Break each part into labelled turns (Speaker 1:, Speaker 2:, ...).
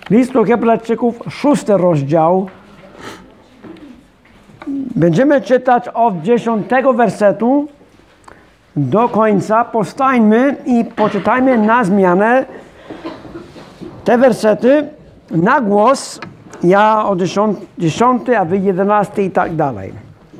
Speaker 1: List do Hebrajczyków, 6 rozdział. Będziemy czytać od 10 wersetu do końca. Powstańmy i poczytajmy na zmianę te wersety na głos. Ja o 10, a wy 11 i tak dalej.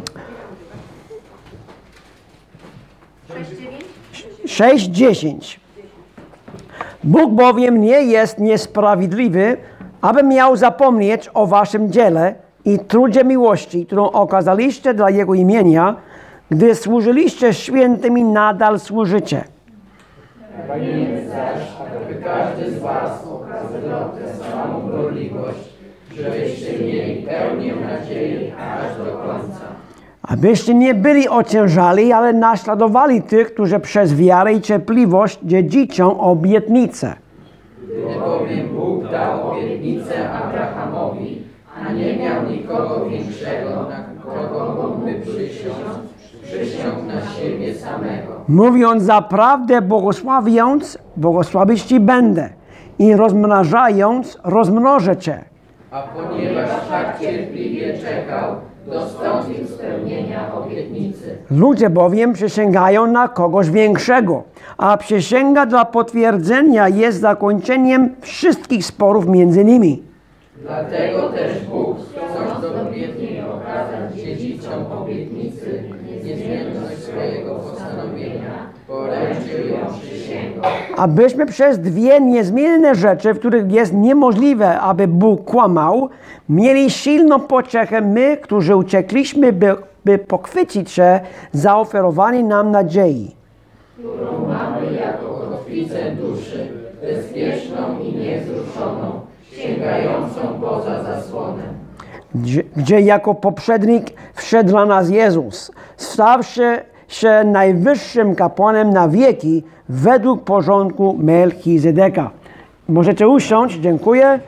Speaker 1: 6:10. Bóg bowiem nie jest niesprawiedliwy, aby miał zapomnieć o waszym dziele i trudzie miłości, którą okazaliście dla Jego imienia, gdy służyliście świętym i nadal służycie.
Speaker 2: Pragniemy zaś, aby każdy z was okazywał tę samą gorliwość, żebyście mieli pełnię nadziei aż do końca.
Speaker 1: Abyście nie byli ociężali, ale naśladowali tych, którzy przez wiarę i cierpliwość dziedziczą obietnicę.
Speaker 2: Gdy bowiem Bóg dał obietnicę Abrahamowi, a nie miał nikogo większego, na kogo mógłby przysiąg na siebie samego.
Speaker 1: Mówiąc zaprawdę, błogosławiąc, błogosławić ci będę i rozmnażając, rozmnożę cię.
Speaker 2: A ponieważ tak cierpliwie czekał, dostąpił spełnienia obietnicy.
Speaker 1: Ludzie bowiem przysięgają na kogoś większego, a przysięga dla potwierdzenia jest zakończeniem wszystkich sporów między nimi.
Speaker 2: Dlatego też Bóg, chcąc dowiednie okazać dziedziczom obietnicy niezmienność swojego postanowienia, poręczył ją przysięgą.
Speaker 1: Abyśmy przez dwie niezmienne rzeczy, w których jest niemożliwe, aby Bóg kłamał, mieli silną pociechę my, którzy uciekliśmy, by pochwycić się zaoferowanej nam nadziei.
Speaker 2: Którą mamy jako kotwicę duszy, bezpieczną i niewzruszoną, sięgającą poza zasłonę.
Speaker 1: Gdzie jako poprzednik wszedł dla nas Jezus, stawszy się najwyższym kapłanem na wieki według porządku Melchizedeka. Możecie usiąść, dziękuję.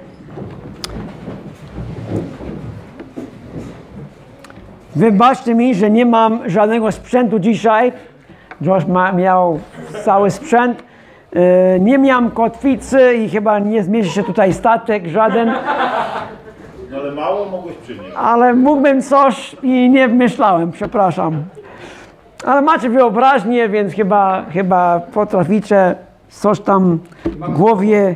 Speaker 1: Wybaczcie mi, że nie mam żadnego sprzętu dzisiaj. Josh miał cały sprzęt. Nie miałem kotwicy i chyba nie zmieści się tutaj statek żaden.
Speaker 3: No ale mało mogłeś przynieść.
Speaker 1: Ale mógłbym coś i nie myślałem, przepraszam. Ale macie wyobraźnię, więc chyba potraficie coś tam w głowie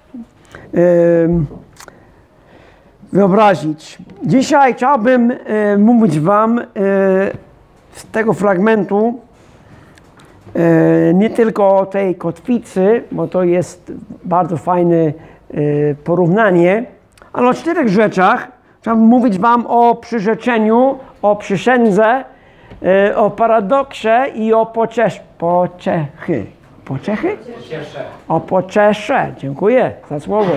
Speaker 1: wyobrazić. Dzisiaj chciałbym mówić wam z tego fragmentu nie tylko o tej kotwicy, bo to jest bardzo fajne porównanie, ale o 4 rzeczach. Chciałbym mówić wam o przyrzeczeniu, o przysiędze, o paradoksie i o pociechy. Pociechy? O pociesze. Dziękuję za słowo.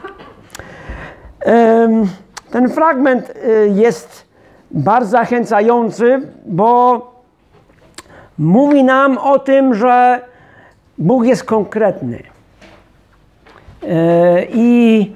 Speaker 1: Ten fragment jest bardzo zachęcający, bo mówi nam o tym, że Bóg jest konkretny. I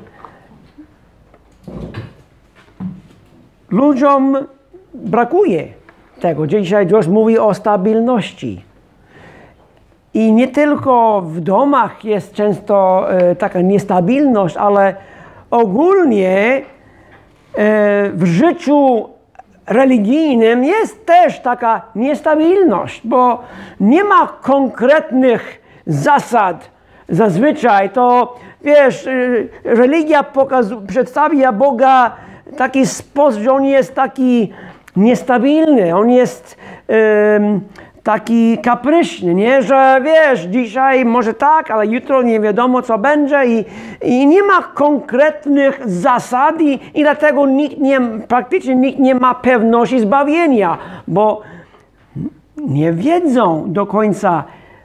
Speaker 1: ludziom brakuje tego. Dzisiaj Josh mówi o stabilności. I nie tylko w domach jest często taka niestabilność, ale ogólnie w życiu religijnym jest też taka niestabilność, bo nie ma konkretnych zasad. Zazwyczaj to, wiesz, religia przedstawia Boga w taki sposób, że On jest taki niestabilny, On jest taki kapryśny, nie? Że wiesz, dzisiaj może tak, ale jutro nie wiadomo co będzie i nie ma konkretnych zasad i dlatego praktycznie nikt nie ma pewności zbawienia, bo nie wiedzą do końca,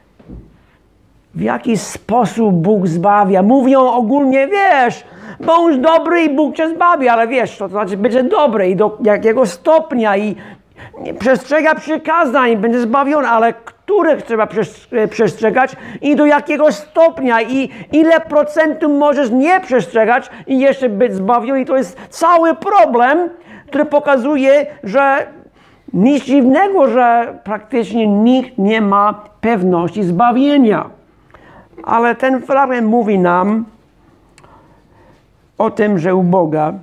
Speaker 1: w jaki sposób Bóg zbawia. Mówią ogólnie, wiesz, bądź dobry i Bóg cię zbawi, ale wiesz, to znaczy będzie dobry i do jakiego stopnia i przestrzega przykazań, będzie zbawiony, ale których trzeba przestrzegać i do jakiego stopnia i ile procentu możesz nie przestrzegać i jeszcze być zbawiony. I to jest cały problem, który pokazuje, że nic dziwnego, że praktycznie nikt nie ma pewności zbawienia. Ale ten fragment mówi nam o tym, że u Boga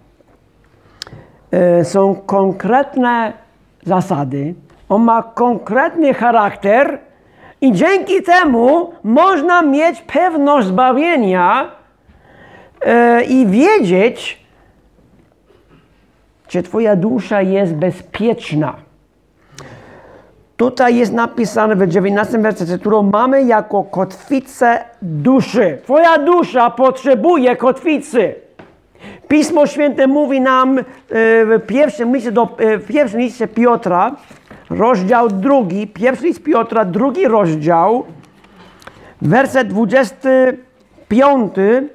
Speaker 1: są konkretne zasady, On ma konkretny charakter i dzięki temu można mieć pewność zbawienia i wiedzieć, czy twoja dusza jest bezpieczna. Tutaj jest napisane w 19 wersecie, którą mamy jako kotwicę duszy. Twoja dusza potrzebuje kotwicy. Pismo Święte mówi nam w pierwszym liście Piotra, rozdział 2, pierwszy list Piotra, 2 rozdział, werset 25.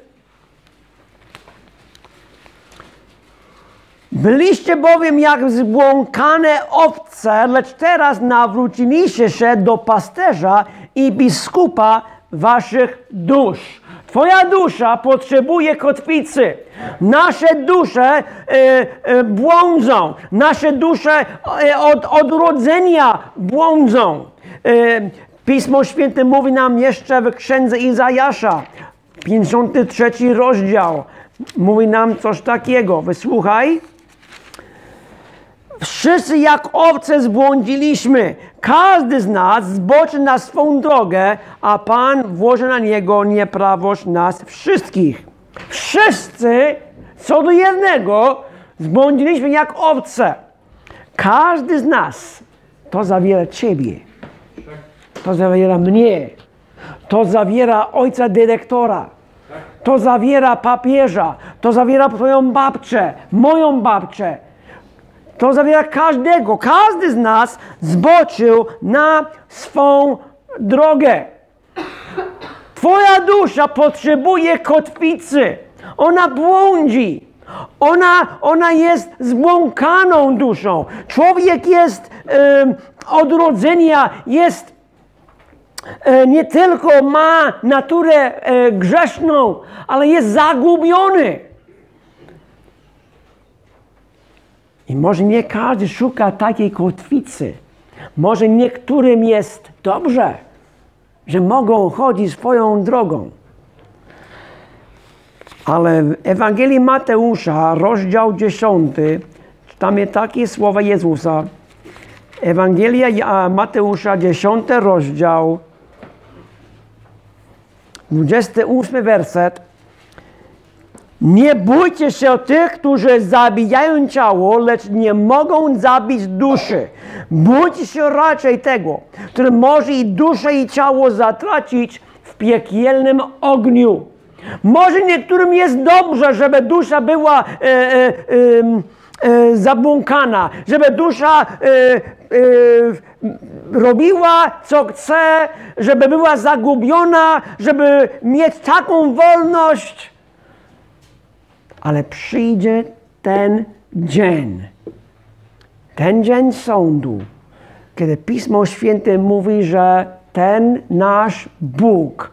Speaker 1: Byliście bowiem jak zbłąkane owce, lecz teraz nawróciliście się do pasterza i biskupa waszych dusz. Twoja dusza potrzebuje kotwicy. Nasze dusze błądzą. Nasze dusze od urodzenia błądzą. Pismo Święte mówi nam jeszcze w księdze Izajasza, 53 rozdział. Mówi nam coś takiego. Wysłuchaj. Wszyscy jak owce zbłądziliśmy. Każdy z nas zboczy na swą drogę, a Pan włoży na niego nieprawość nas wszystkich. Wszyscy, co do jednego, zbłądziliśmy jak owce. Każdy z nas. To zawiera ciebie. To zawiera mnie. To zawiera ojca dyrektora. To zawiera papieża. To zawiera twoją babcię, moją babcię. To zawiera każdego. Każdy z nas zboczył na swą drogę. Twoja dusza potrzebuje kotwicy. Ona błądzi. Ona jest zbłąkaną duszą. Człowiek jest od urodzenia, nie tylko ma naturę grzeszną, ale jest zagubiony. I może nie każdy szuka takiej kotwicy. Może niektórym jest dobrze, że mogą chodzić swoją drogą. Ale w Ewangelii Mateusza, rozdział 10, czytamy takie słowa Jezusa. Ewangelia Mateusza, 10 rozdział, 28 werset. Nie bójcie się tych, którzy zabijają ciało, lecz nie mogą zabić duszy. Bójcie się raczej tego, który może i duszę, i ciało zatracić w piekielnym ogniu. Może niektórym jest dobrze, żeby dusza była zabłąkana, żeby dusza robiła co chce, żeby była zagubiona, żeby mieć taką wolność. Ale przyjdzie ten dzień sądu, kiedy Pismo Święte mówi, że ten nasz Bóg,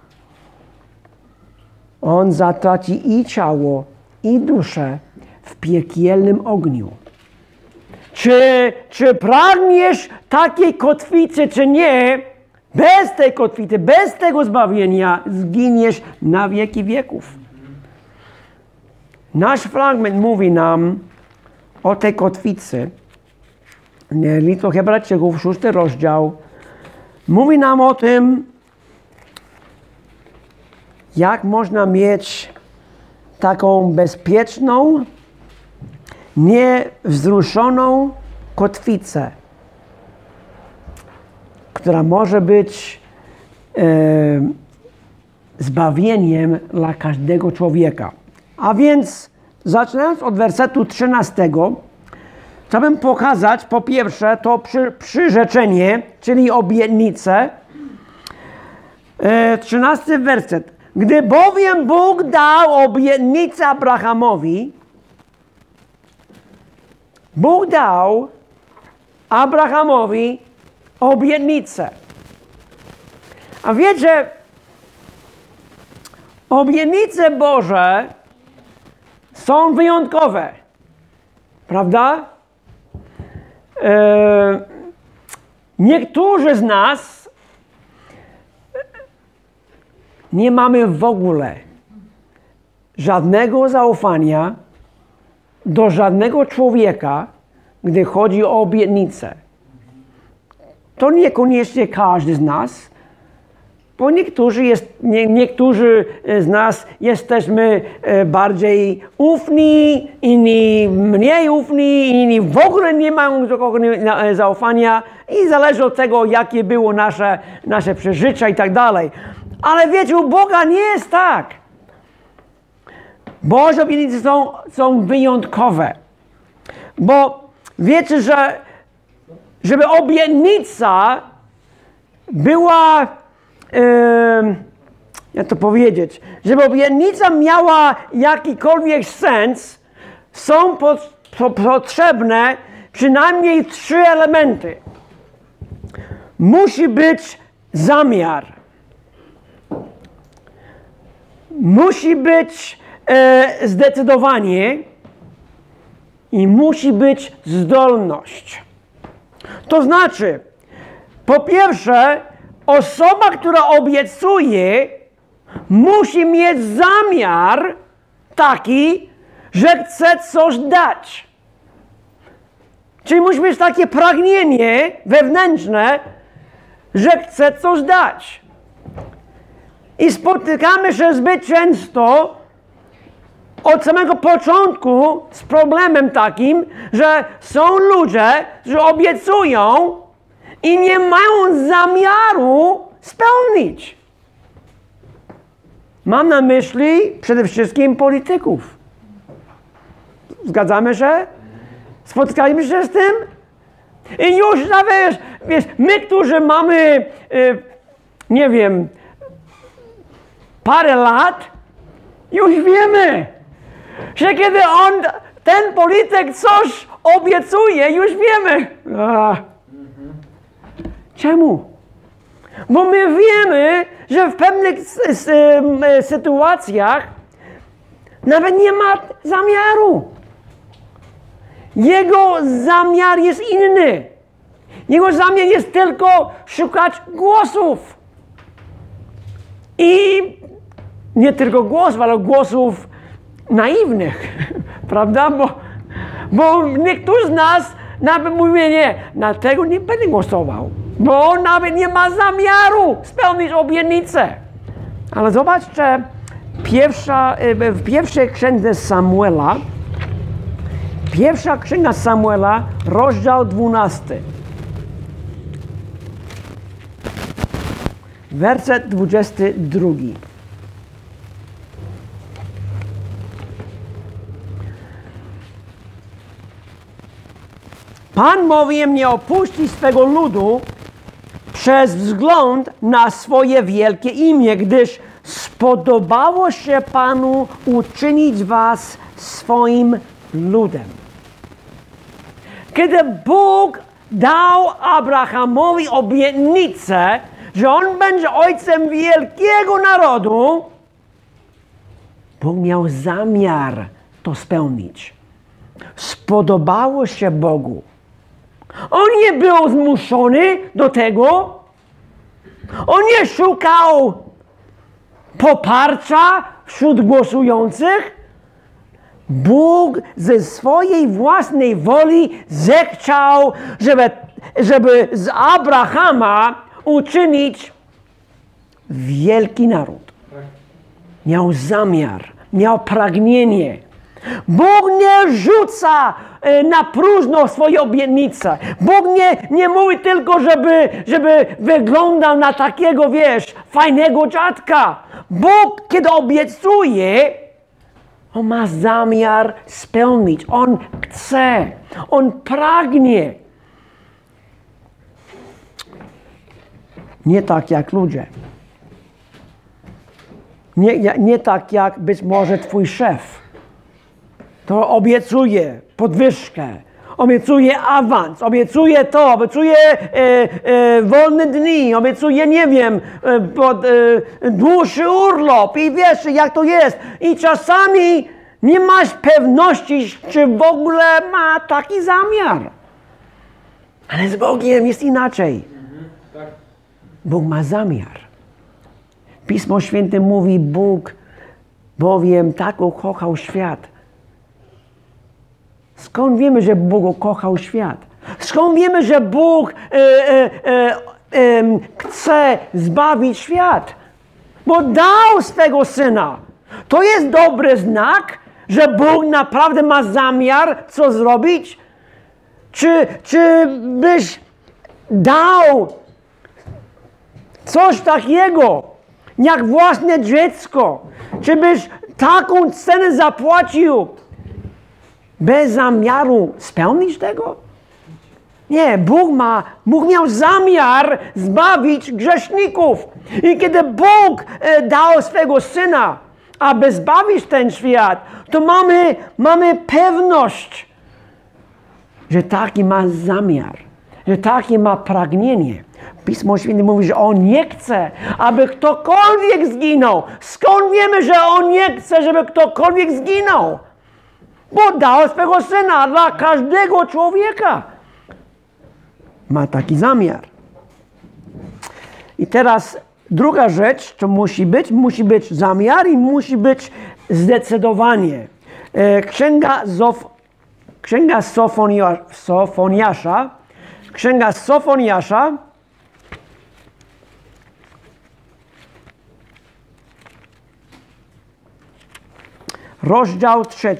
Speaker 1: On zatraci i ciało, i duszę w piekielnym ogniu. Czy pragniesz takiej kotwicy, czy nie? Bez tej kotwicy, bez tego zbawienia zginiesz na wieki wieków. Nasz fragment mówi nam o tej kotwicy. Listu Hebrajczyków, 6 rozdział. Mówi nam o tym, jak można mieć taką bezpieczną, niewzruszoną kotwicę, która może być zbawieniem dla każdego człowieka. A więc, zaczynając od wersetu 13, chciałbym pokazać po pierwsze to przyrzeczenie, czyli obietnicę. 13 werset. Gdy bowiem Bóg dał obietnicę Abrahamowi, Bóg dał Abrahamowi obietnicę. A wiecie, obietnice Boże są wyjątkowe, prawda? Niektórzy z nas nie mamy w ogóle żadnego zaufania do żadnego człowieka, gdy chodzi o obietnicę. To niekoniecznie każdy z nas, bo niektórzy z nas jesteśmy bardziej ufni, inni mniej ufni, inni w ogóle nie mają do kogo zaufania i zależy od tego, jakie było nasze przeżycia i tak dalej. Ale wiecie, u Boga nie jest tak. Boże obietnice są wyjątkowe. Bo wiecie, że żeby obietnica była, jak to powiedzieć, żeby obietnica miała jakikolwiek sens, są potrzebne przynajmniej 3 elementy. Musi być zamiar. Musi być zdecydowanie i musi być zdolność. To znaczy, po pierwsze, osoba, która obiecuje, musi mieć zamiar taki, że chce coś dać. Czyli musi mieć takie pragnienie wewnętrzne, że chce coś dać. I spotykamy się zbyt często od samego początku z problemem takim, że są ludzie, którzy obiecują i nie mają zamiaru spełnić. Mam na myśli przede wszystkim polityków. Zgadzamy się? Spotkaliśmy się z tym? I już nawet, wiesz, my, którzy mamy, nie wiem, parę lat, już wiemy, że kiedy ten polityk coś obiecuje, już wiemy. Czemu? Bo my wiemy, że w pewnych sytuacjach nawet nie ma zamiaru. Jego zamiar jest inny. Jego zamiar jest tylko szukać głosów. I nie tylko głosów, ale głosów naiwnych, prawda? Bo niektórzy z nas nawet mówią, nie, na tego nie będę głosował, bo on nawet nie ma zamiaru spełnić obietnicę. Ale zobaczcie, w pierwszej księdze Samuela, pierwsza księga Samuela, rozdział 12. Werset 22. Pan bowiem nie opuści swego ludu przez wzgląd na swoje wielkie imię, gdyż spodobało się Panu uczynić was swoim ludem. Kiedy Bóg dał Abrahamowi obietnicę, że on będzie ojcem wielkiego narodu, Bóg miał zamiar to spełnić. Spodobało się Bogu. On nie był zmuszony do tego. On nie szukał poparcia wśród głosujących. Bóg ze swojej własnej woli zechciał, żeby z Abrahama uczynić wielki naród. Miał zamiar, miał pragnienie. Bóg nie rzuca na próżno swoje obietnice. Bóg nie mówi tylko, żeby wyglądał na takiego, wiesz, fajnego dziadka. Bóg, kiedy obiecuje, on ma zamiar spełnić. On chce. On pragnie. Nie tak jak ludzie. Nie tak jak być może twój szef. To obiecuje podwyżkę, obiecuje awans, obiecuje to, obiecuje wolne dni, obiecuje, nie wiem, dłuższy urlop i wiesz, jak to jest. I czasami nie masz pewności, czy w ogóle ma taki zamiar. Ale z Bogiem jest inaczej. Bóg ma zamiar. Pismo Święte mówi, Bóg bowiem tak ukochał świat. Skąd wiemy, że Bóg ukochał świat? Skąd wiemy, że Bóg chce zbawić świat? Bo dał swego Syna. To jest dobry znak, że Bóg naprawdę ma zamiar co zrobić? Czy byś dał coś takiego, jak własne dziecko? Czy byś taką cenę zapłacił bez zamiaru spełnić tego? Nie, Bóg miał zamiar zbawić grzeszników. I kiedy Bóg dał swego Syna, aby zbawić ten świat, to mamy pewność, że taki ma zamiar, że taki ma pragnienie. Pismo Święte mówi, że On nie chce, aby ktokolwiek zginął. Skąd wiemy, że On nie chce, żeby ktokolwiek zginął? Bo dał swego Syna dla każdego człowieka. Ma taki zamiar. I teraz druga rzecz, co musi być zamiar i musi być zdecydowanie. Księga Sofoniasza, rozdział 3.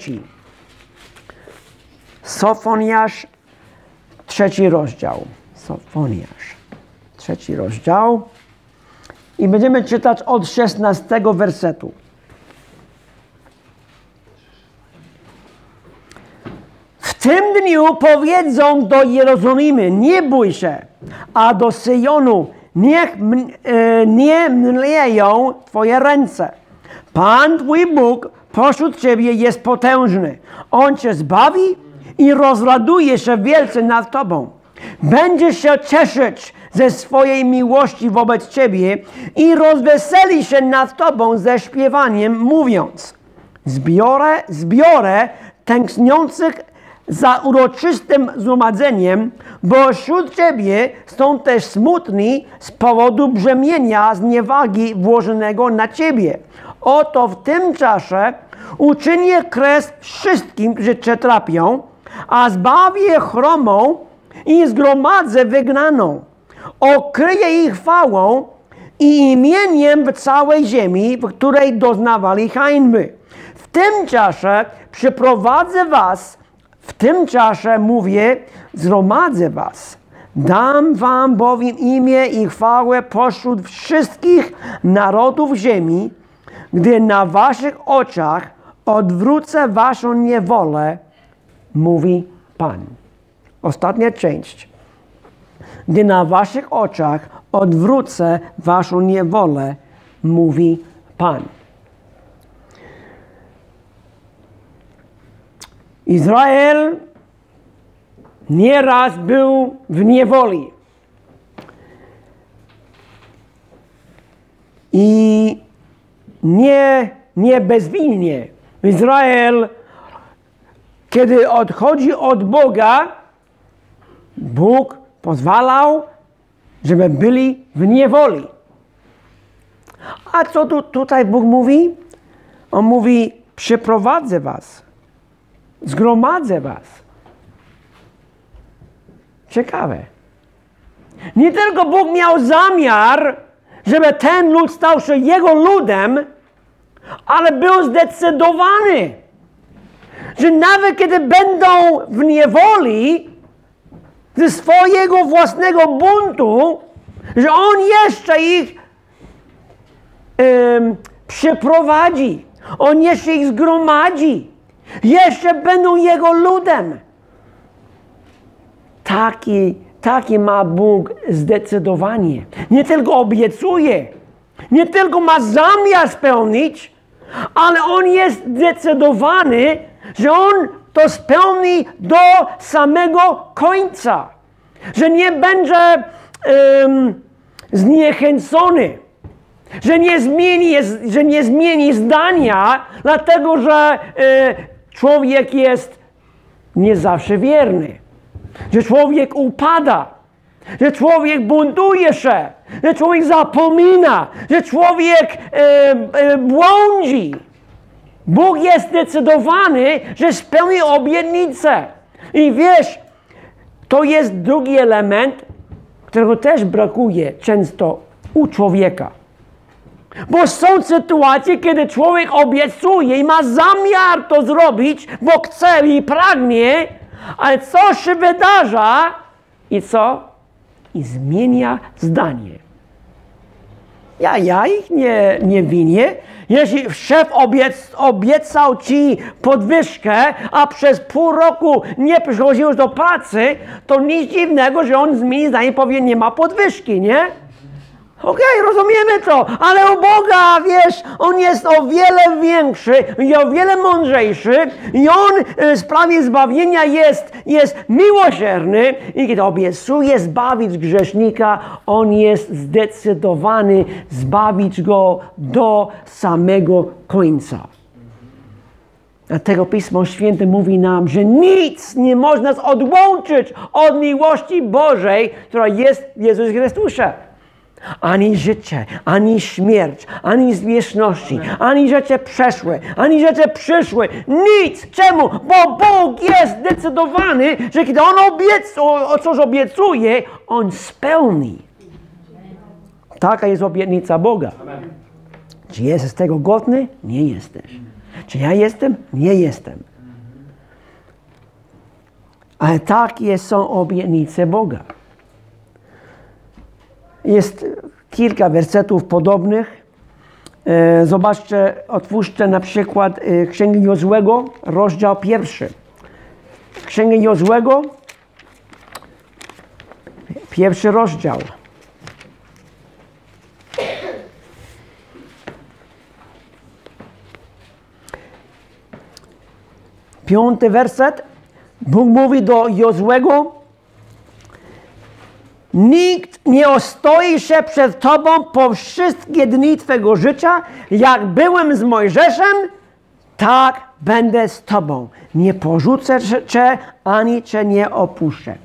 Speaker 1: Sofoniasz, 3 rozdział. Sofoniasz, 3 rozdział. I będziemy czytać od 16 wersetu. W tym dniu powiedzą do Jerozolimy, nie bój się, a do Syjonu, niech nie mdleją Twoje ręce. Pan Twój Bóg pośród Ciebie jest potężny. On Cię zbawi i rozraduje się wielce nad Tobą. Będzie się cieszyć ze swojej miłości wobec Ciebie i rozweseli się nad Tobą ze śpiewaniem, mówiąc: zbiorę tęskniących za uroczystym zgromadzeniem, bo wśród Ciebie są też smutni z powodu brzemienia zniewagi włożonego na Ciebie. Oto w tym czasie uczynię kres wszystkim, którzy Cię trapią, a zbawię chromą i zgromadzę wygnaną. Okryję ich chwałą i imieniem w całej ziemi, w której doznawali hańby. W tym czasie przyprowadzę was, w tym czasie mówię, zgromadzę was. Dam wam bowiem imię i chwałę pośród wszystkich narodów ziemi, gdy na waszych oczach odwrócę waszą niewolę, mówi Pan. Ostatnia część. Gdy na waszych oczach odwrócę waszą niewolę, mówi Pan. Izrael nieraz był w niewoli. I nie bezwinnie. Izrael, kiedy odchodzi od Boga, Bóg pozwalał, żeby byli w niewoli. A co tutaj Bóg mówi? On mówi, przyprowadzę was, zgromadzę was. Ciekawe. Nie tylko Bóg miał zamiar, żeby ten lud stał się Jego ludem, ale był zdecydowany, że nawet kiedy będą w niewoli ze swojego własnego buntu, że On jeszcze ich przyprowadzi. On jeszcze ich zgromadzi. Jeszcze będą Jego ludem. Taki ma Bóg zdecydowanie. Nie tylko obiecuje, nie tylko ma zamiar spełnić, ale On jest zdecydowany, że On to spełni do samego końca. Że nie będzie zniechęcony. Że nie zmieni zdania, dlatego że człowiek jest nie zawsze wierny. Że człowiek upada. Że człowiek buntuje się. Że człowiek zapomina. Że człowiek błądzi. Bóg jest zdecydowany, że spełni obietnicę. I wiesz, to jest drugi element, którego też brakuje często u człowieka. Bo są sytuacje, kiedy człowiek obiecuje i ma zamiar to zrobić, bo chce i pragnie, ale coś się wydarza i co? I zmienia zdanie. Ja ich nie winię. Jeśli szef obiecał ci podwyżkę, a przez pół roku nie przychodziłeś do pracy, to nic dziwnego, że on zmieni zdanie i powie, nie ma podwyżki, nie? Okej, rozumiemy to, ale u Boga, wiesz, On jest o wiele większy i o wiele mądrzejszy i On w sprawie zbawienia jest miłosierny i kiedy obiecuje zbawić grzesznika, On jest zdecydowany zbawić go do samego końca. Dlatego Pismo Święte mówi nam, że nic nie można nas odłączyć od miłości Bożej, która jest w Jezusie Chrystusie. Ani życie, ani śmierć, ani zwierzchności, ani rzeczy przeszłe, ani rzeczy przyszłe. Nic! Czemu? Bo Bóg jest zdecydowany, że kiedy On coś obiecuje, On spełni. Taka jest obietnica Boga. Czy jesteś tego godny? Nie jesteś. Czy ja jestem? Nie jestem. Ale takie są obietnice Boga. Jest kilka wersetów podobnych. Zobaczcie, otwórzcie na przykład Księgę Jozłego, rozdział 1. Księgę Jozłego, 1 rozdział. 5 werset. Bóg mówi do Jozłego: nikt nie ostoi się przed Tobą po wszystkie dni Twego życia. Jak byłem z Mojżeszem, tak będę z Tobą. Nie porzucę Cię, ani Cię nie opuszczę.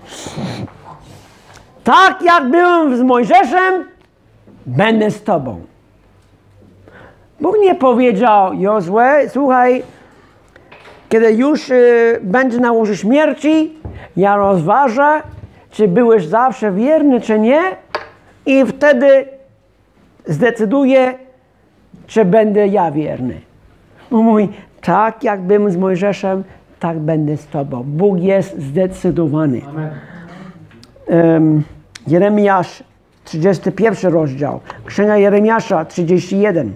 Speaker 1: Tak jak byłem z Mojżeszem, będę z Tobą. Bóg nie powiedział Jozue, słuchaj, kiedy już będzie na łożu śmierci, ja rozważę, czy byłeś zawsze wierny, czy nie, i wtedy zdecyduję, czy będę ja wierny. Mówi, tak jak byłem z Mojżeszem, tak będę z Tobą. Bóg jest zdecydowany. Jeremiasz, 31 rozdział. Księga Jeremiasza, 31.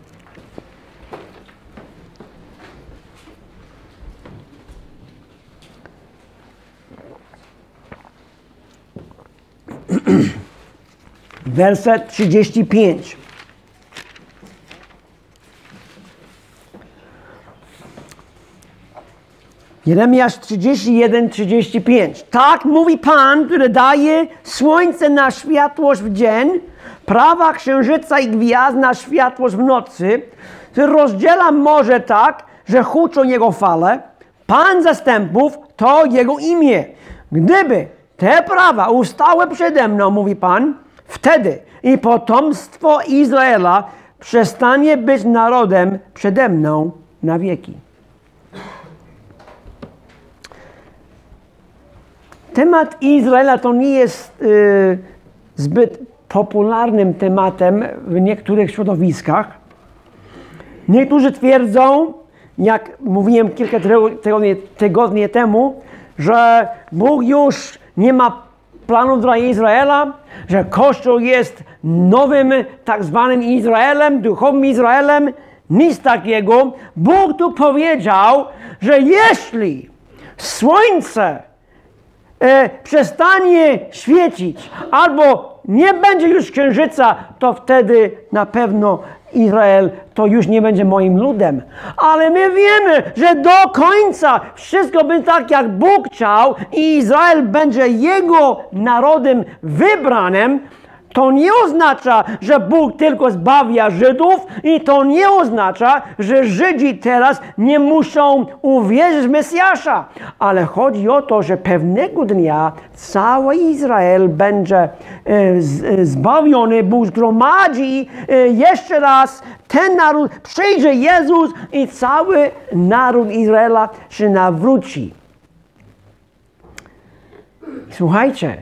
Speaker 1: Werset 35. Jeremiasz 31, 35. Tak mówi Pan, który daje słońce na światłość w dzień, prawa księżyca i gwiazd na światłość w nocy, który rozdziela morze tak, że huczą jego fale. Pan zastępów to jego imię. Gdyby te prawa ustały przede mną, mówi Pan, wtedy i potomstwo Izraela przestanie być narodem przede mną na wieki. Temat Izraela to nie jest zbyt popularnym tematem w niektórych środowiskach. Niektórzy twierdzą, jak mówiłem kilka tygodni temu, że Bóg już nie ma planów dla Izraela, że Kościół jest nowym tak zwanym Izraelem, duchowym Izraelem. Nic takiego. Bóg tu powiedział, że jeśli słońce przestanie świecić albo nie będzie już księżyca, to wtedy na pewno Izrael to już nie będzie moim ludem. Ale my wiemy, że do końca wszystko będzie tak, jak Bóg chciał i Izrael będzie Jego narodem wybranym. to nie oznacza, że Bóg tylko zbawia Żydów i to nie oznacza, że Żydzi teraz nie muszą uwierzyć w Mesjasza. Ale chodzi o to, że pewnego dnia cały Izrael będzie zbawiony. Bóg zgromadzi jeszcze raz ten naród, przyjdzie Jezus i cały naród Izraela się nawróci. Słuchajcie,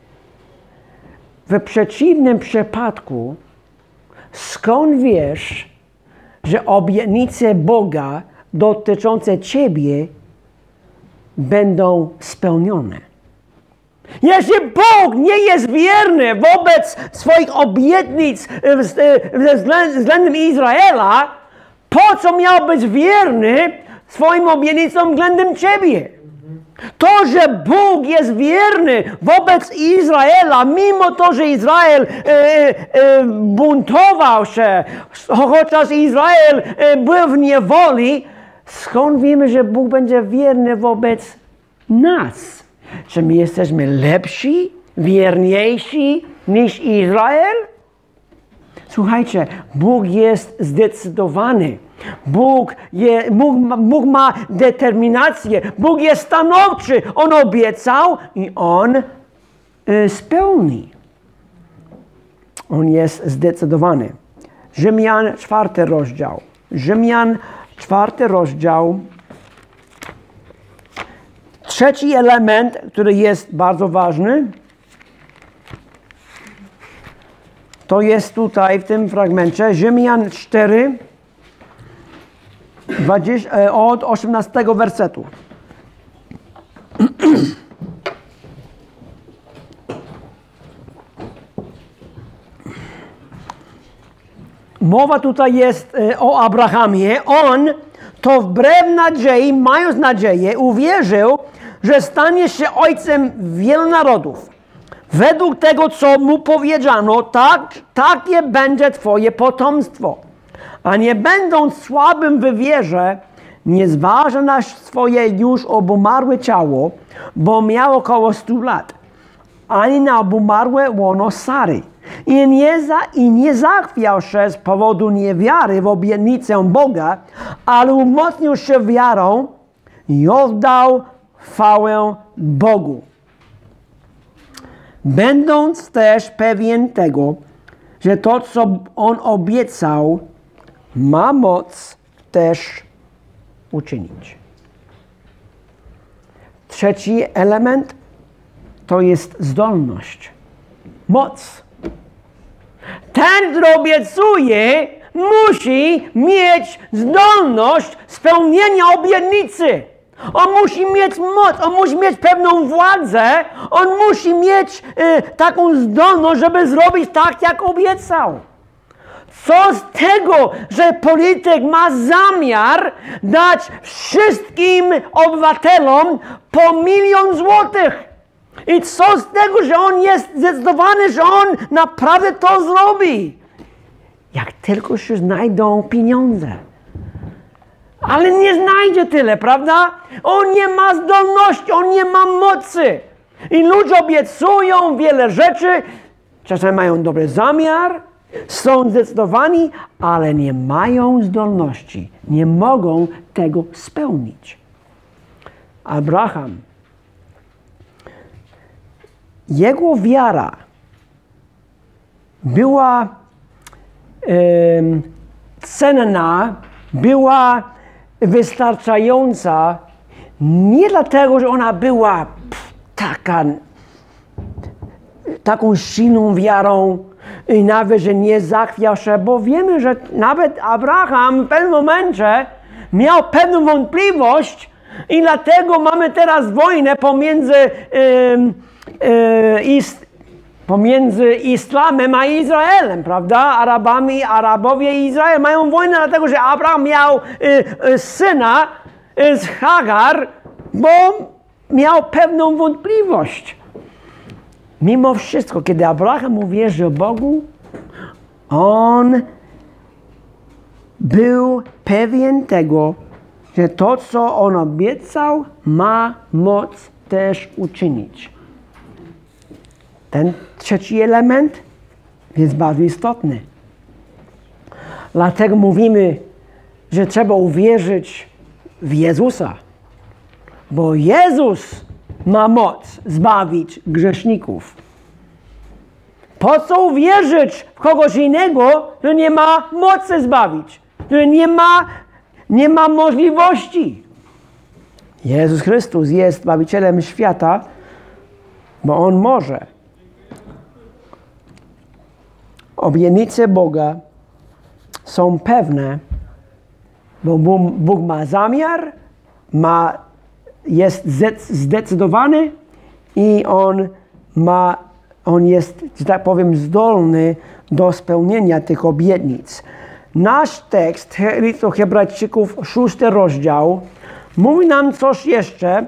Speaker 1: w przeciwnym przypadku, skąd wiesz, że obietnice Boga dotyczące ciebie będą spełnione? Jeśli Bóg nie jest wierny wobec swoich obietnic względem Izraela, po co miał być wierny swoim obietnicom względem ciebie? To, że Bóg jest wierny wobec Izraela, mimo to, że Izrael buntował się, chociaż Izrael był w niewoli, skąd wiemy, że Bóg będzie wierny wobec nas? Czy my jesteśmy lepsi, wierniejsi niż Izrael? Słuchajcie, Bóg jest zdecydowany. Bóg ma determinację. Bóg jest stanowczy. On obiecał i On spełni. On jest zdecydowany. Rzymian 4 rozdział. Rzymian 4 rozdział. Trzeci element, który jest bardzo ważny, to jest tutaj w tym fragmencie Rzymian 4 od 18 wersetu. Mowa tutaj jest o Abrahamie. On to wbrew nadziei, mając nadzieję, uwierzył, że stanie się ojcem wielu narodów. Według tego, co mu powiedziano, takie będzie twoje potomstwo. A nie będąc słabym w wierze, nie zważa na swoje już obumarłe ciało, bo miał około 100 lat, ani na obumarłe łono Sary. I nie zachwiał się z powodu niewiary w obietnicę Boga, ale umocnił się wiarą i oddał chwałę Bogu. Będąc też pewien tego, że to, co On obiecał, ma moc też uczynić. Trzeci element to jest zdolność, moc. Ten, który obiecuje, musi mieć zdolność spełnienia obietnicy. On musi mieć moc, on musi mieć pewną władzę, on musi mieć taką zdolność, żeby zrobić tak, jak obiecał. Co z tego, że polityk ma zamiar dać wszystkim obywatelom po 1 000 000 złotych? I co z tego, że on jest zdecydowany, że on naprawdę to zrobi? Jak tylko się znajdą pieniądze. Ale nie znajdzie tyle, prawda? On nie ma zdolności, on nie ma mocy. I ludzie obiecują wiele rzeczy, czasem mają dobry zamiar, są zdecydowani, ale nie mają zdolności. Nie mogą tego spełnić. Abraham, jego wiara była cenna, była wystarczająca nie dlatego, że ona była taką silną wiarą i nawet, że nie zachwiał się, bo wiemy, że nawet Abraham w pewnym momencie miał pewną wątpliwość i dlatego mamy teraz wojnę pomiędzy islamem a Izraelem, prawda? Arabowie i Izrael mają wojnę dlatego, że Abraham miał syna z Hagar, bo miał pewną wątpliwość. Mimo wszystko, kiedy Abraham uwierzył Bogu, on był pewien tego, że to, co on obiecał, ma moc też uczynić. Ten trzeci element jest bardzo istotny. Dlatego mówimy, że trzeba uwierzyć w Jezusa. Bo Jezus ma moc zbawić grzeszników. Po co uwierzyć w kogoś innego, że nie ma mocy zbawić? Że nie ma możliwości. Jezus Chrystus jest Zbawicielem świata, bo On może. Obietnice Boga są pewne, bo Bóg ma zamiar, jest zdecydowany i On jest, że tak powiem, zdolny do spełnienia tych obietnic. Nasz tekst, list do Hebrajczyków, 6 rozdział, mówi nam coś jeszcze.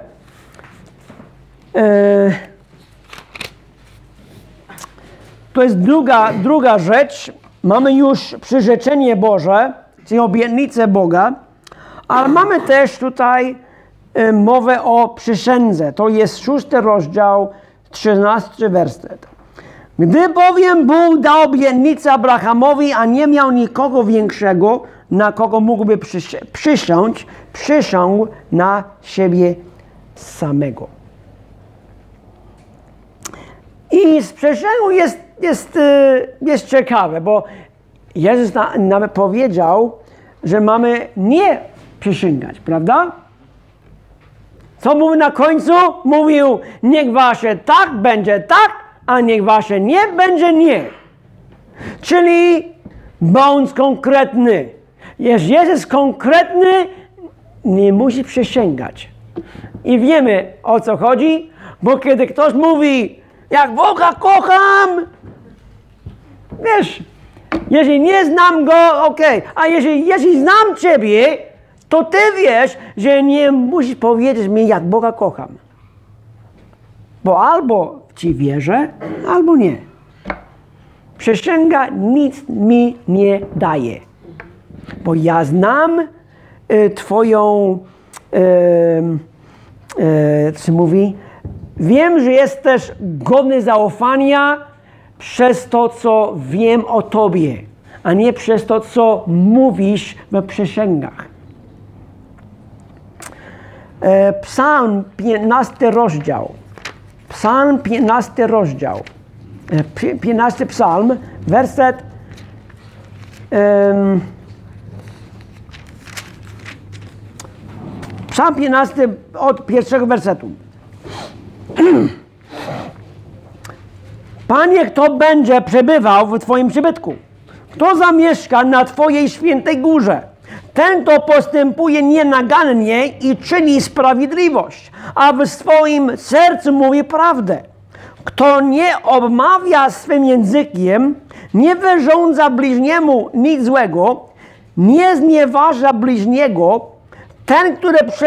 Speaker 1: To jest druga rzecz. Mamy już przyrzeczenie Boże, czyli obietnicę Boga, ale mamy też tutaj mowę o przysiędze. To jest 6 rozdział, 13 werset. Gdy bowiem Bóg dał obietnicę Abrahamowi, a nie miał nikogo większego, na kogo mógłby przysiągł na siebie samego. I z przysięgą jest ciekawe, bo Jezus nawet powiedział, że mamy nie przysięgać, prawda? Co mówił na końcu? Mówił, niech wasze tak będzie tak, a niech wasze nie będzie nie. Czyli bądź konkretny. Jeśli jest konkretny, nie musi przysięgać. I wiemy, o co chodzi, bo kiedy ktoś mówi, jak Boga kocham, wiesz, jeśli nie znam Go, okej, a jeśli znam Ciebie, to Ty wiesz, że nie musisz powiedzieć mi, jak Boga kocham. Bo albo Ci wierzę, albo nie. Przysięga nic mi nie daje. Bo ja znam Twoją, co mówi, wiem, że jesteś godny zaufania przez to, co wiem o Tobie, a nie przez to, co mówisz w przysięgach. Psalm 15 rozdział. Psalm 15 rozdział. 15 psalm, werset Psalm 15 od pierwszego wersetu. Panie, kto będzie przebywał w Twoim przybytku? Kto zamieszka na Twojej świętej górze? Ten, kto postępuje nienagannie i czyni sprawiedliwość, a w swoim sercu mówi prawdę. Kto nie obmawia swym językiem, nie wyrządza bliźniemu nic złego, nie znieważa bliźniego, ten,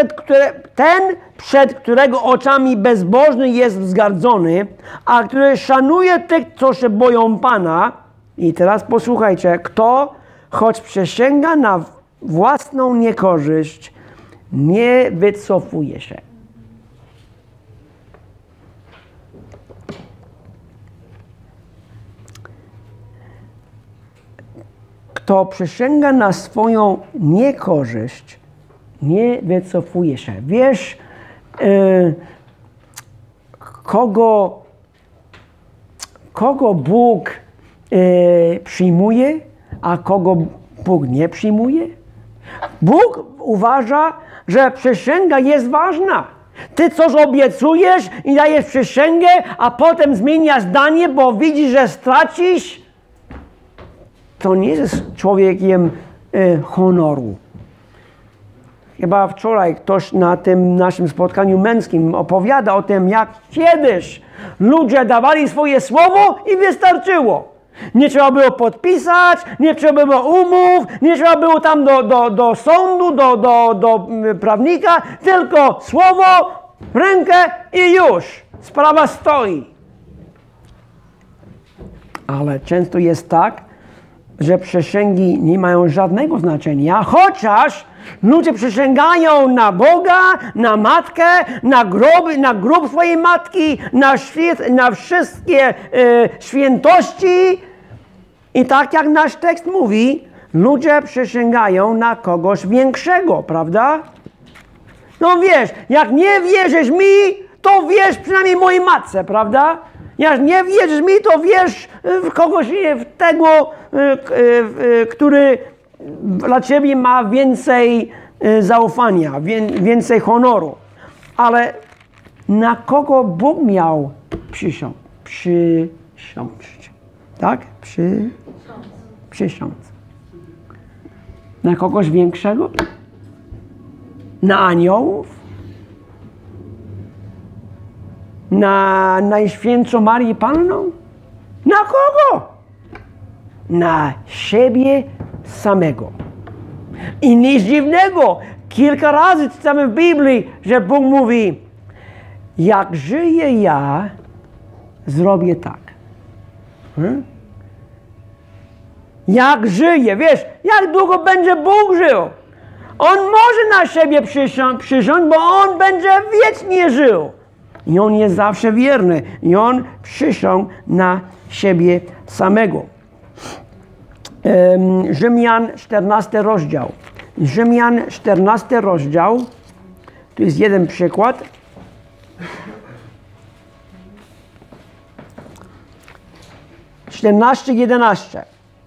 Speaker 1: przed którego oczami bezbożny jest wzgardzony, a który szanuje tych, co się boją Pana. I teraz posłuchajcie, kto choć przysięga na własną niekorzyść, nie wycofuje się. Kto przysięga na swoją niekorzyść, nie wycofuje się. Wiesz, kogo Bóg przyjmuje, a kogo Bóg nie przyjmuje? Bóg uważa, że przysięga jest ważna. Ty coś obiecujesz i dajesz przysięgę, a potem zmieniasz zdanie, bo widzisz, że stracisz. To nie jest człowiekiem honoru. Chyba wczoraj ktoś na tym naszym spotkaniu męskim opowiada o tym, jak kiedyś ludzie dawali swoje słowo i wystarczyło. Nie trzeba było podpisać, nie trzeba było umów, nie trzeba było tam do sądu, do prawnika, tylko słowo, rękę i już. Sprawa stoi. Ale często jest tak, że przysięgi nie mają żadnego znaczenia, chociaż ludzie przysięgają na Boga, na matkę, na grób swojej matki, na wszystkie świętości, I tak jak nasz tekst mówi, ludzie przysięgają na kogoś większego, prawda? No wiesz, jak nie wierzysz mi, to wierz przynajmniej mojej matce, prawda? Jak nie wierzysz mi, to wierz w kogoś, w tego, który dla ciebie ma więcej zaufania, więcej honoru. Ale na kogo Bóg miał przysiąść? Tak? Przysiąc. Na kogoś większego? Na aniołów? Na Najświętszą Marię Panną? Na kogo? Na siebie samego. I nic dziwnego, kilka razy czytamy w Biblii, że Bóg mówi, jak żyję ja, zrobię tak. Jak żyje, wiesz, jak długo będzie Bóg żył? On może na siebie przysiąść, bo On będzie wiecznie żył. I On jest zawsze wierny. I On przysiągł na siebie samego. Rzymian 14 rozdział. Rzymian 14 rozdział. Tu jest jeden przykład. Czternaście, 11.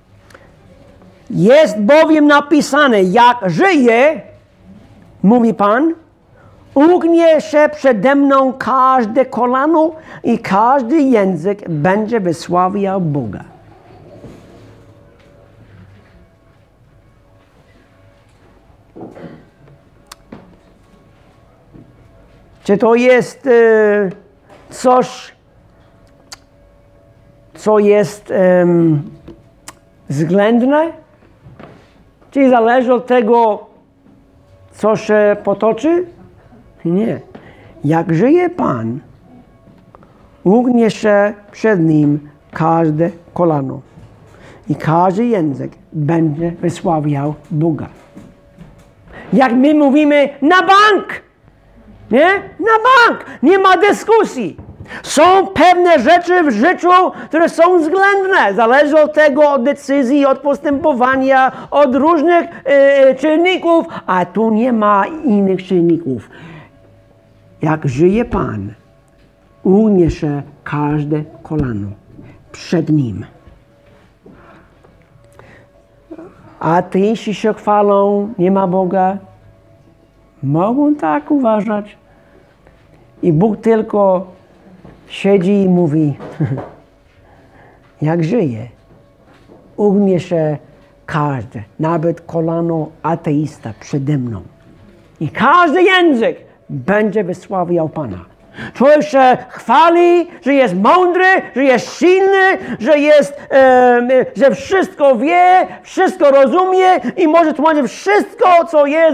Speaker 1: Jest bowiem napisane, jak żyje, mówi Pan, ugnie się przede mną każde kolano i każdy język będzie wysławiał Boga. Czy to jest coś, co jest względne? Czy zależy od tego, co się potoczy? Nie. Jak żyje Pan, ugnie się przed Nim każde kolano i każdy język będzie wysławiał Boga. Jak my mówimy, na bank! Nie? Na bank! Nie ma dyskusji. Są pewne rzeczy w życiu, które są względne. Zależy od tego, od decyzji, od postępowania, od różnych czynników, a tu nie ma innych czynników. Jak żyje Pan, ugnie się każde kolano przed Nim. Ateiści się chwalą, nie ma Boga. Mogą tak uważać. I Bóg tylko siedzi i mówi, jak żyje, ugnie się każde, nawet kolano ateista przede mną. I każdy język będzie wysławiał Pana. Człowiek się chwali, że jest mądry, że jest silny, że wszystko wie, wszystko rozumie i może tłumaczyć wszystko, co jest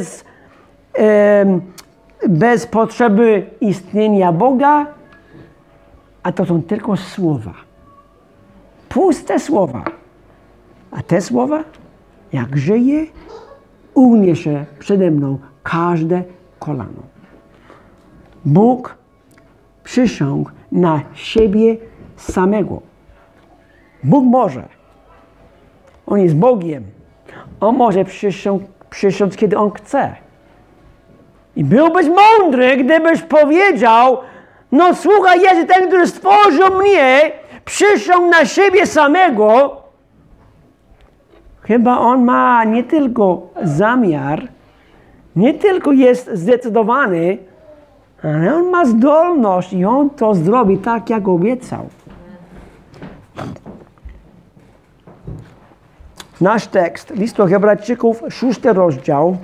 Speaker 1: bez potrzeby istnienia Boga, a to są tylko słowa. Puste słowa. A te słowa, jak żyje, ugnie się przede mną każde kolano. Bóg przysiągł na siebie samego. Bóg może. On jest Bogiem. On może przysiąc, kiedy On chce. I byłbyś mądry, gdybyś powiedział, no słuchaj, Jezu, ten, który stworzył mnie, przysiągł na siebie samego. Chyba On ma nie tylko zamiar, nie tylko jest zdecydowany, ale On ma zdolność i On to zrobi tak, jak obiecał. Nasz tekst, list do Hebrajczyków, 6 rozdział.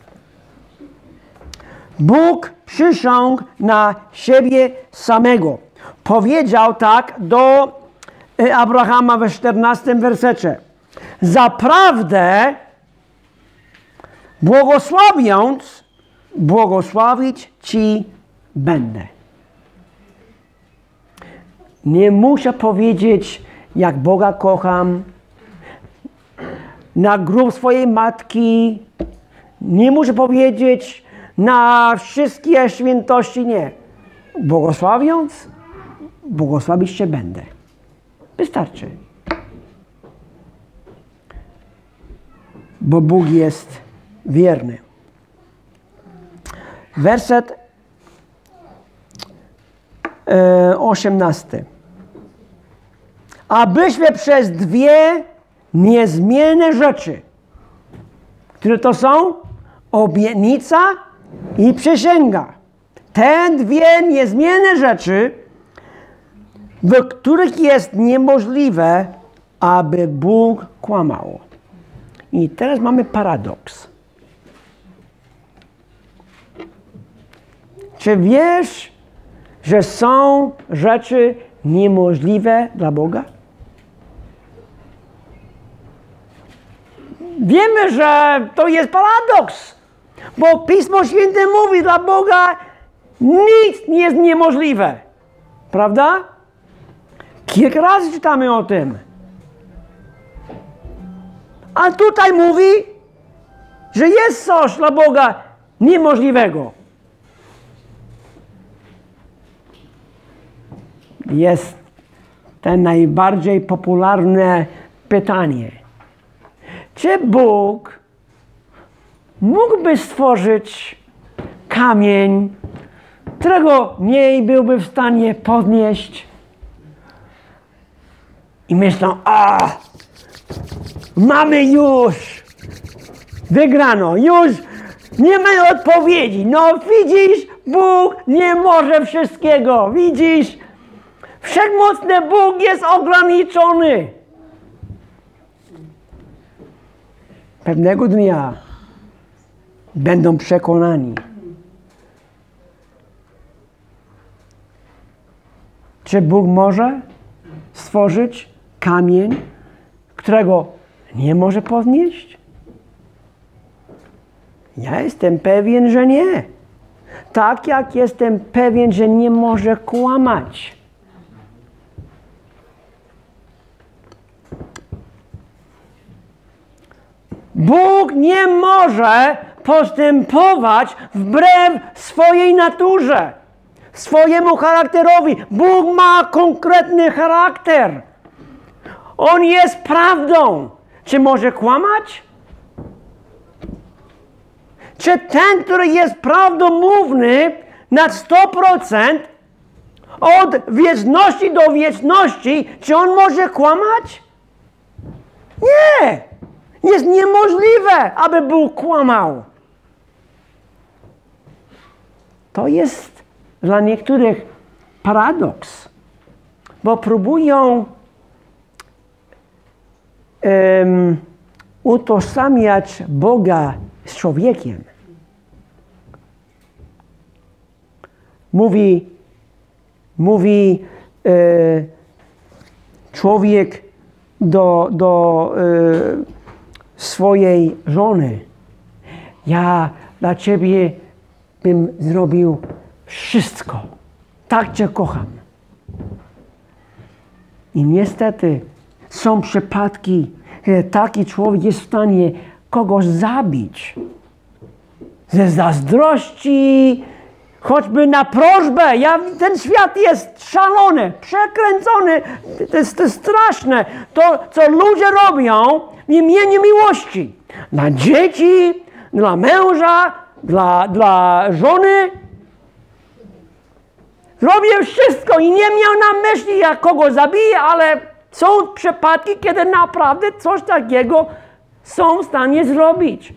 Speaker 1: Bóg przysiągł na siebie samego. Powiedział tak do Abrahama w 14 wersecie. Zaprawdę, błogosławiąc, błogosławić Ci będę. Nie muszę powiedzieć, jak Boga kocham, na grób swojej matki. Nie muszę powiedzieć na wszystkie świętości, nie. Błogosławiąc, błogosławić Cię będę. Wystarczy. bo Bóg jest wierny. Werset 18. Abyśmy przez dwie niezmienne rzeczy, które to są obietnica i przysięga. Te dwie niezmienne rzeczy, w których jest niemożliwe, aby Bóg kłamał. I teraz mamy paradoks. Czy wiesz, że są rzeczy niemożliwe dla Boga? Wiemy, że to jest paradoks, bo Pismo Święte mówi, dla Boga nic nie jest niemożliwe. Prawda? Kilka razy czytamy o tym. A tutaj mówi, że jest coś dla Boga niemożliwego. Jest to najbardziej popularne pytanie. Czy Bóg mógłby stworzyć kamień, którego nie byłby w stanie podnieść? I myślą, mamy już, wygrano, już nie ma odpowiedzi. No widzisz, Bóg nie może wszystkiego, widzisz? Wszechmocny Bóg jest ograniczony. Pewnego dnia będą przekonani, czy Bóg może stworzyć kamień, którego nie może podnieść? Ja jestem pewien, że nie. Tak jak jestem pewien, że nie może kłamać. Bóg nie może postępować wbrew swojej naturze, swojemu charakterowi. Bóg ma konkretny charakter. On jest prawdą. Czy może kłamać? Czy ten, który jest prawdomówny na 100%, od wieczności do wieczności, czy on może kłamać? Nie! Jest niemożliwe, aby Bóg kłamał. To jest dla niektórych paradoks, bo próbują utożsamiać Boga z człowiekiem. Mówi człowiek do swojej żony: ja dla ciebie bym zrobił wszystko. Tak cię kocham. I niestety są przypadki, kiedy taki człowiek jest w stanie kogoś zabić. Ze zazdrości, choćby na prośbę. Ten świat jest szalony, przekręcony. To jest straszne. To, co ludzie robią w imieniu miłości. Dla dzieci, dla męża, dla żony. Robię wszystko i nie miał na myśli, jak kogo zabiję, ale są przypadki, kiedy naprawdę coś takiego są w stanie zrobić.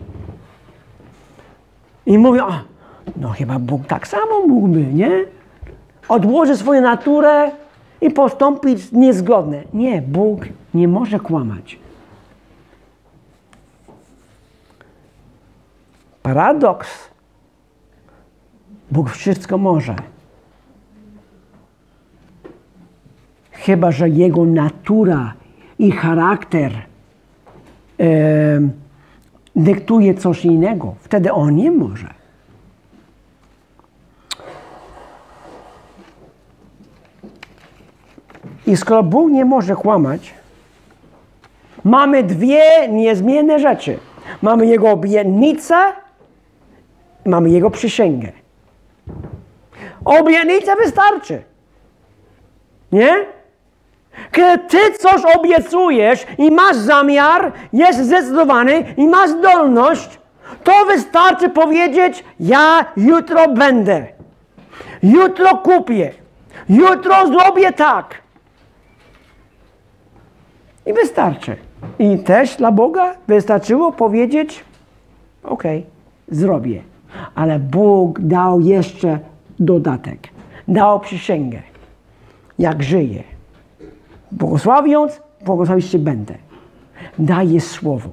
Speaker 1: I mówią, no chyba Bóg tak samo mógłby, nie? Odłoży swoją naturę i postąpić niezgodnie. Nie, Bóg nie może kłamać. Paradoks. Bóg wszystko może. Chyba że Jego natura i charakter dyktuje coś innego. Wtedy On nie może. I skoro Bóg nie może kłamać, mamy dwie niezmienne rzeczy. Mamy Jego obietnicę, mamy Jego przysięgę. Obietnica wystarczy. Nie? Kiedy ty coś obiecujesz i masz zamiar, jest zdecydowany i masz zdolność, to wystarczy powiedzieć, ja jutro będę. Jutro kupię. Jutro zrobię tak. I wystarczy. I też dla Boga wystarczyło powiedzieć, okej, zrobię. Ale Bóg dał jeszcze dodatek. Dał przysięgę. Jak żyję. Błogosławiąc, błogosławić Cię będę. Daje słowo.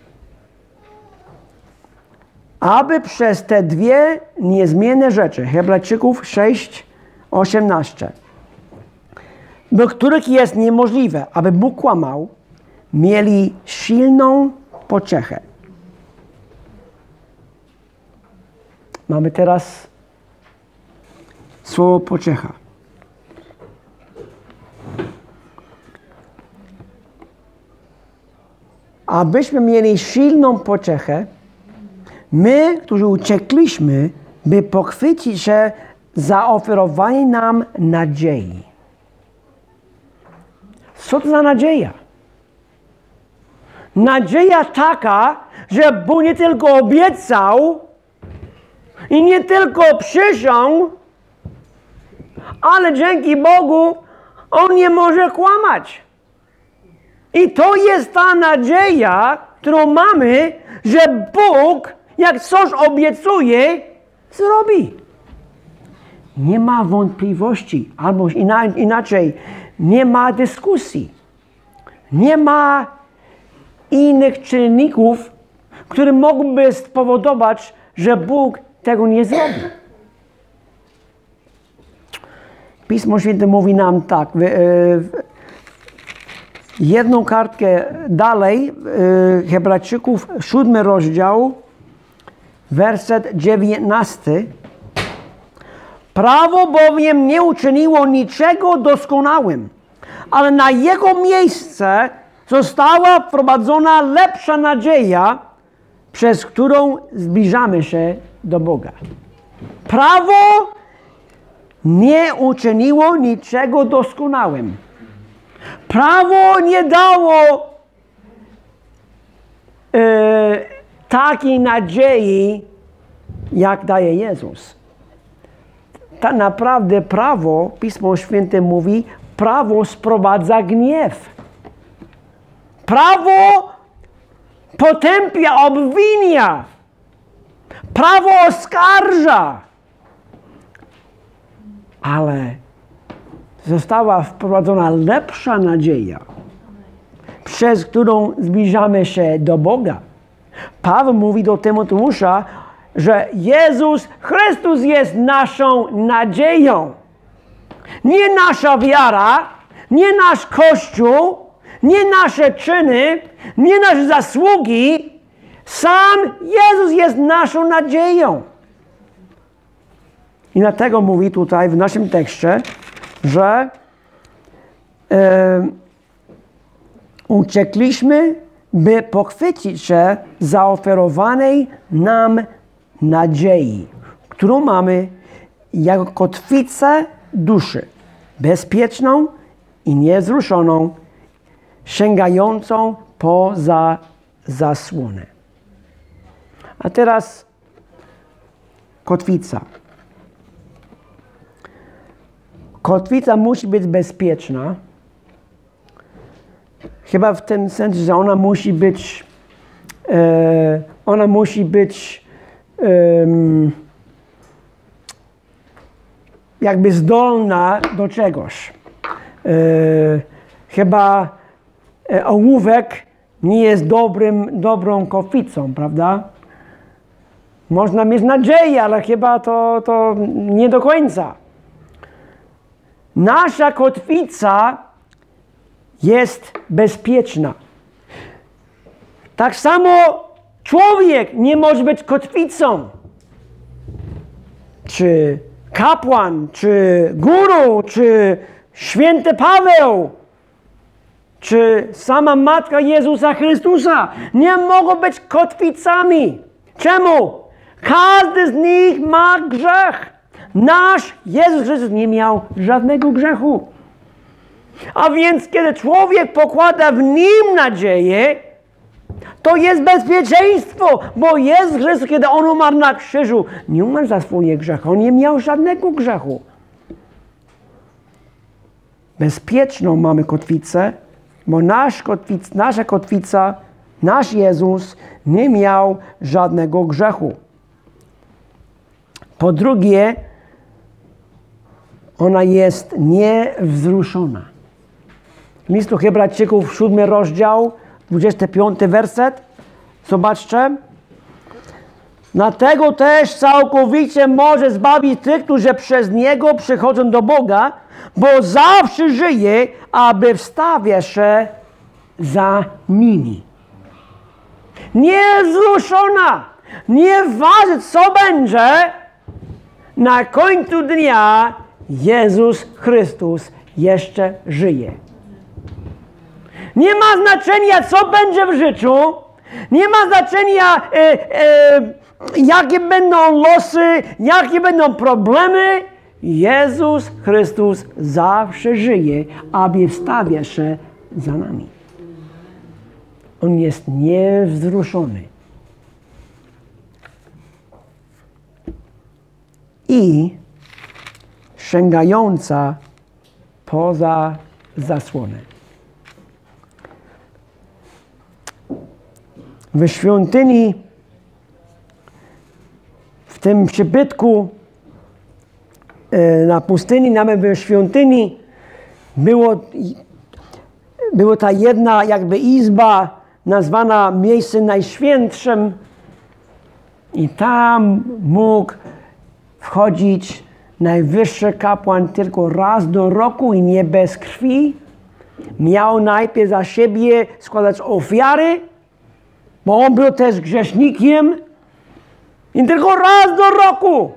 Speaker 1: Aby przez te dwie niezmienne rzeczy, Hebrajczyków 6:18, do których jest niemożliwe, aby Bóg kłamał, mieli silną pociechę. Mamy teraz słowo pociecha. Abyśmy mieli silną pociechę, my, którzy uciekliśmy, by pochwycić się zaoferowanej nam nadziei. Co to za nadzieja? Nadzieja taka, że Bóg nie tylko obiecał i nie tylko przysiągł, ale dzięki Bogu On nie może kłamać. I to jest ta nadzieja, którą mamy, że Bóg, jak coś obiecuje, zrobi. Nie ma wątpliwości, albo inaczej, nie ma dyskusji. Nie ma innych czynników, które mogłyby spowodować, że Bóg tego nie zrobi. Pismo Święte mówi nam tak, jedną kartkę dalej, Hebrajczyków 7 rozdział, werset 19. Prawo bowiem nie uczyniło niczego doskonałym, ale na jego miejsce została wprowadzona lepsza nadzieja, przez którą zbliżamy się do Boga. Prawo nie uczyniło niczego doskonałym. Prawo nie dało takiej nadziei, jak daje Jezus. Tak naprawdę prawo, Pismo Święte mówi, prawo sprowadza gniew. Prawo potępia, obwinia. Prawo oskarża. Ale została wprowadzona lepsza nadzieja, przez którą zbliżamy się do Boga. Paweł mówi do Tymoteusza, że Jezus Chrystus jest naszą nadzieją. Nie nasza wiara, nie nasz Kościół, nie nasze czyny, nie nasze zasługi. Sam Jezus jest naszą nadzieją. I dlatego mówi tutaj w naszym tekście, że uciekliśmy, by pochwycić się zaoferowanej nam nadziei, którą mamy jako kotwicę duszy, bezpieczną i niewzruszoną, sięgającą poza zasłonę. A teraz kotwica. Kotwica musi być bezpieczna. Chyba w tym sensie, że ona musi być jakby zdolna do czegoś. Chyba ołówek nie jest dobrą kotwicą, prawda? Można mieć nadzieję, ale chyba to nie do końca. Nasza kotwica jest bezpieczna. Tak samo człowiek nie może być kotwicą. Czy kapłan, czy guru, czy święty Paweł, czy sama Matka Jezusa Chrystusa nie mogą być kotwicami. Czemu? Każdy z nich ma grzech. Nasz Jezus Chrystus nie miał żadnego grzechu. A więc kiedy człowiek pokłada w Nim nadzieję, to jest bezpieczeństwo, bo jest Chrystus, kiedy On umarł na krzyżu. Nie umarł za swoje grzechy, On nie miał żadnego grzechu. Bezpieczną mamy kotwicę, bo nasza kotwica, nasz Jezus nie miał żadnego grzechu. Po drugie, ona jest niewzruszona. List do Hebrajczyków, 7 rozdział, 25 werset. Zobaczcie. Dlatego też całkowicie może zbawić tych, którzy przez Niego przychodzą do Boga, bo zawsze żyje, aby wstawiać się za nimi. Niewzruszona. Nieważne co będzie, na końcu dnia Jezus Chrystus jeszcze żyje. Nie ma znaczenia, co będzie w życiu. Nie ma znaczenia, jakie będą losy, jakie będą problemy. Jezus Chrystus zawsze żyje, aby wstawiać się za nami. On jest niewzruszony. I sięgająca poza zasłonę. W świątyni, w tym przybytku na pustyni, nawet w świątyni, była ta jedna jakby izba nazwana miejscem najświętszym i tam mógł wchodzić najwyższy kapłan tylko raz do roku i nie bez krwi. Miał najpierw za siebie składać ofiary, bo on był też grzesznikiem i tylko raz do roku.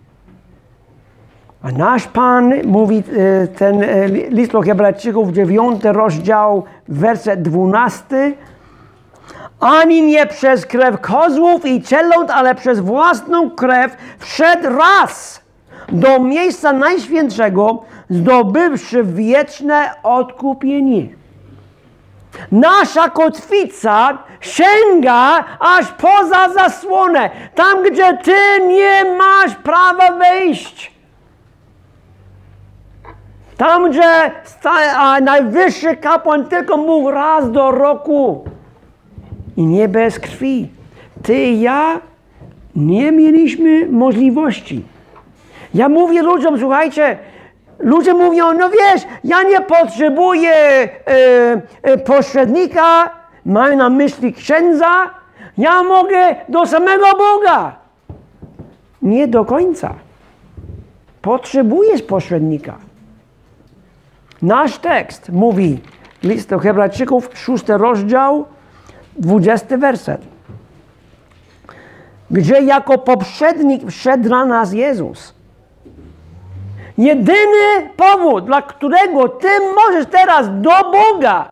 Speaker 1: A nasz Pan mówi, ten list do Hebrajczyków, 9 rozdział, werset 12. Ani nie przez krew kozłów i cieląt, ale przez własną krew wszedł raz do miejsca najświętszego, zdobywszy wieczne odkupienie. Nasza kotwica sięga aż poza zasłonę, tam gdzie ty nie masz prawa wejść. Tam, gdzie najwyższy kapłan tylko mógł raz do roku i nie bez krwi. Ty i ja nie mieliśmy możliwości. Ja mówię ludziom, słuchajcie, ludzie mówią, no wiesz, ja nie potrzebuję pośrednika, mają na myśli księdza, ja mogę do samego Boga. Nie do końca. Potrzebujesz pośrednika. Nasz tekst mówi, list do Hebrajczyków, 6 rozdział, 20 werset. Gdzie jako poprzednik wszedł dla nas Jezus. Jedyny powód, dla którego ty możesz teraz do Boga,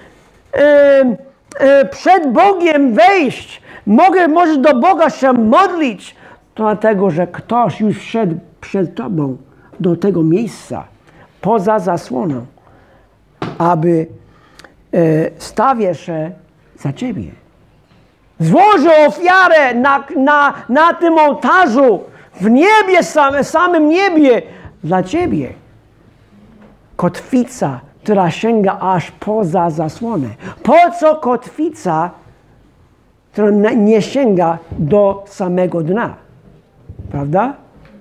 Speaker 1: przed Bogiem wejść, możesz do Boga się modlić, to dlatego, że ktoś już wszedł przed tobą do tego miejsca, poza zasłoną, aby stawiać się za ciebie. Złoży ofiarę na tym ołtarzu, w niebie, samym niebie, dla ciebie. Kotwica, która sięga aż poza zasłonę. Po co kotwica, która nie sięga do samego dna? Prawda?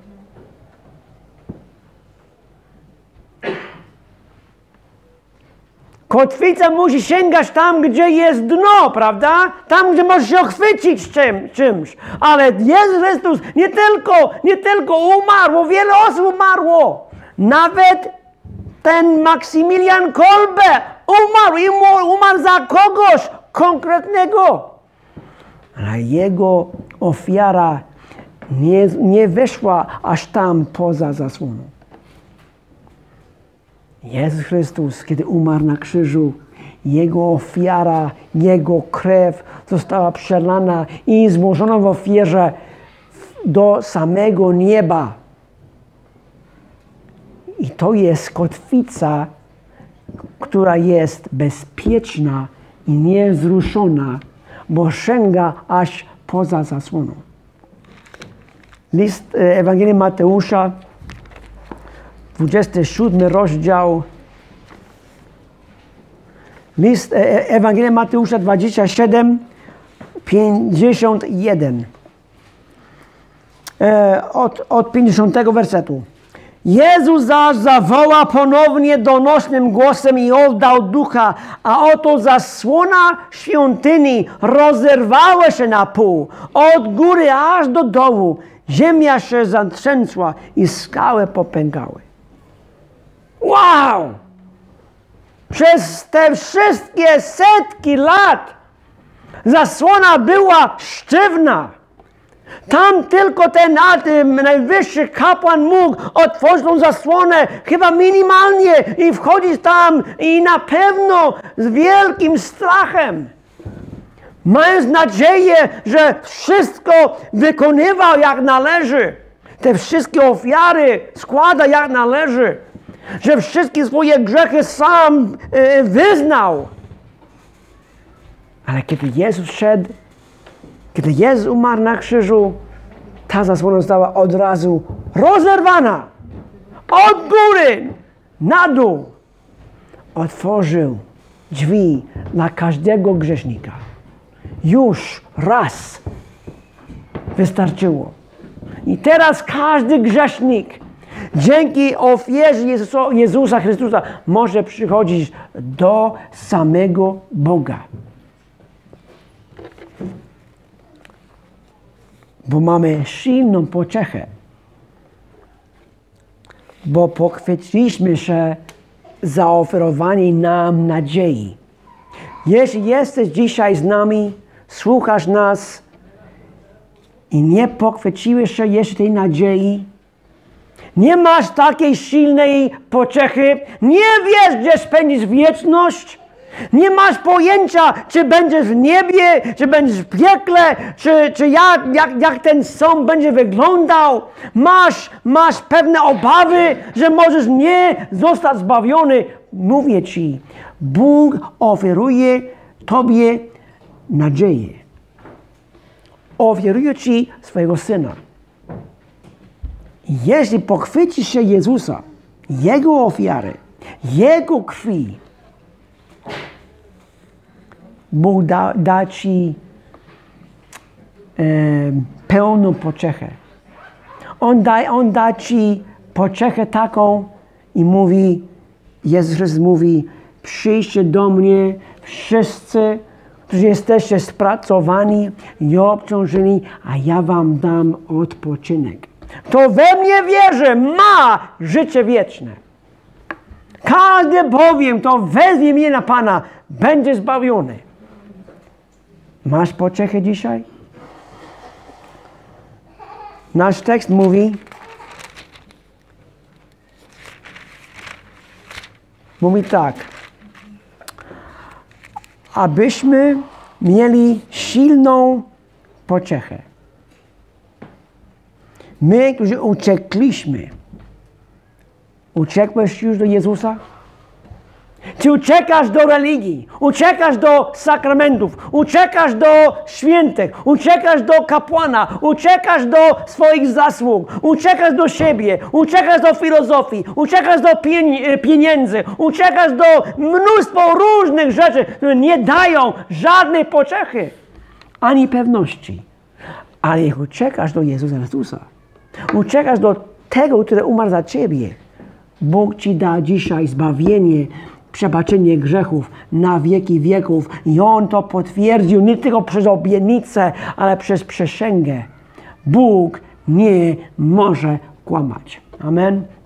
Speaker 1: Kotwica musi sięgać tam, gdzie jest dno, prawda? Tam, gdzie możesz się ochwycić czymś. Ale Jezus Chrystus nie tylko umarł, wiele osób umarło. Nawet ten Maksymilian Kolbe umarł i umarł za kogoś konkretnego. Ale jego ofiara nie weszła aż tam poza zasłoną. Jezus Chrystus, kiedy umarł na krzyżu, Jego ofiara, Jego krew została przelana i złożona w ofierze do samego nieba. I to jest kotwica, która jest bezpieczna i niewzruszona, bo sięga aż poza zasłoną. List Ewangelii Mateusza, 27 rozdział. List Ewangelii Mateusza 27, 51. Od 50 wersetu. Jezus zaś zawoła ponownie donośnym głosem i oddał ducha, a oto zasłona świątyni rozerwała się na pół, od góry aż do dołu. Ziemia się zatrzęsła i skały popękały. Wow! Przez te wszystkie setki lat zasłona była sztywna. Tam tylko ten najwyższy kapłan mógł otworzyć tą zasłonę chyba minimalnie i wchodzić tam i na pewno z wielkim strachem. Mając nadzieję, że wszystko wykonywał jak należy. Te wszystkie ofiary składa jak należy. Że wszystkie swoje grzechy sam wyznał. Ale kiedy Jezus szedł, kiedy Jezus umarł na krzyżu, ta zasłona została od razu rozerwana. Od góry na dół. Otworzył drzwi dla każdego grzesznika. Już raz wystarczyło. I teraz każdy grzesznik dzięki ofierze Jezusa Chrystusa może przychodzić do samego Boga. Bo mamy silną pociechę. Bo pochwyciliśmy się zaoferowanej nam nadziei. Jeśli jesteś dzisiaj z nami, słuchasz nas i nie pochwyciłeś się jeszcze tej nadziei, nie masz takiej silnej pociechy, nie wiesz, gdzie spędzisz wieczność, nie masz pojęcia, czy będziesz w niebie, czy będziesz w piekle, czy jak ten sąd będzie wyglądał. Masz pewne obawy, że możesz nie zostać zbawiony. Mówię Ci, Bóg oferuje Tobie nadzieję. Oferuje Ci swojego Syna. Jeśli pochwycisz się Jezusa, Jego ofiary, Jego krwi, Bóg da Ci pełną pociechę. On da Ci pociechę taką i mówi, Jezus Chrystus mówi, przyjdźcie do mnie wszyscy, którzy jesteście spracowani i obciążeni, a ja wam dam odpoczynek. Kto we mnie wierzy, ma życie wieczne. Każdy bowiem, kto wezwie mnie na Pana, będzie zbawiony. Masz pociechę dzisiaj? Nasz tekst mówi tak. Abyśmy mieli silną pociechę. My, którzy uciekliśmy. Uciekłeś już do Jezusa? Czy uciekasz do religii? Uciekasz do sakramentów? Uciekasz do świętych? Uciekasz do kapłana? Uciekasz do swoich zasług? Uciekasz do siebie? Uciekasz do filozofii? Uciekasz do pieniędzy? Uciekasz do mnóstwa różnych rzeczy, które nie dają żadnej pociechy, ani pewności. Ale jak uciekasz do Jezusa Chrystusa, uciekasz do tego, który umarł za Ciebie, Bóg Ci da dzisiaj zbawienie, przebaczenie grzechów na wieki wieków. I On to potwierdził nie tylko przez obietnicę, ale przez przysięgę. Bóg nie może kłamać. Amen.